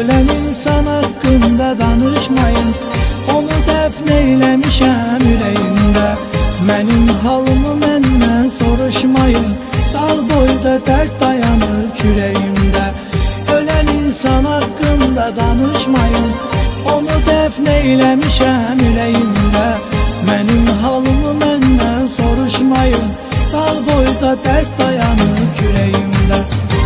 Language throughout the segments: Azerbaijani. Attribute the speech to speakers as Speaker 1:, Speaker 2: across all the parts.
Speaker 1: Ölən insan haqqında danışmayın, onu dəfn eyləmişəm ürəyimdə. Mənim halımı məndən soruşmayın, dağ boyda dərd dayanır kürəyimdə. Ölən insan haqqında danışmayın, onu dəfn eyləmişəm ürəyimdə. Mənim halımı məndən soruşmayın, dağ boyda dərd dayanır kürəyimdə.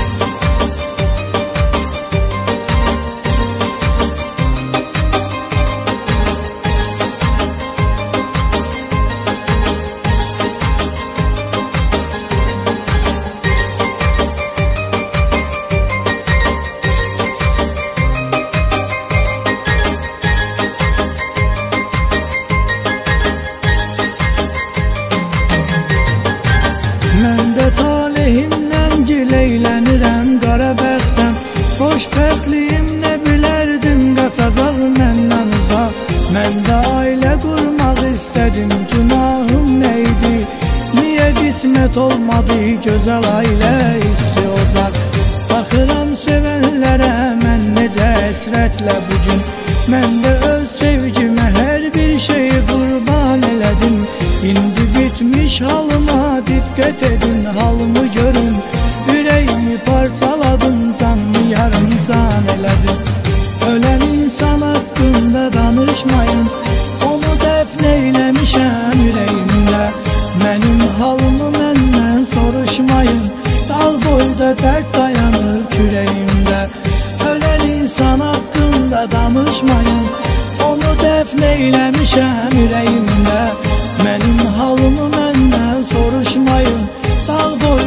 Speaker 1: Mən də talihimdən gileylənirəm qara bəxtəm. Xoşbəxtliyimlə bilərdim qaçacaq məndən uzaq. Mən də ailə qurmaq istədim, günahım neydi? Niyə qismət olmadı gözəl ailə isti ocaq? Baxıram sevənlərə mən necə əsrətlə bugün. Mən də öz sevgimə hər bir şeyi qurban elədim. İndi bitmiş halıma diqqət edin, halımı görün. Ürəyimi parçaladın, canımı yarım can elədin. Ölən insan haqqında danışmayın, onu dəfn eyləmişəm ürəyimdə. Mənim halımı məndən soruşmayın, dağ boyda dərd dayanır kürəyimdə. Ölən insan haqqında danışmayın, onu dəfn eyləmişəm ürəyimdə. Mənim halımı məndən soruşmayın, dağ boyda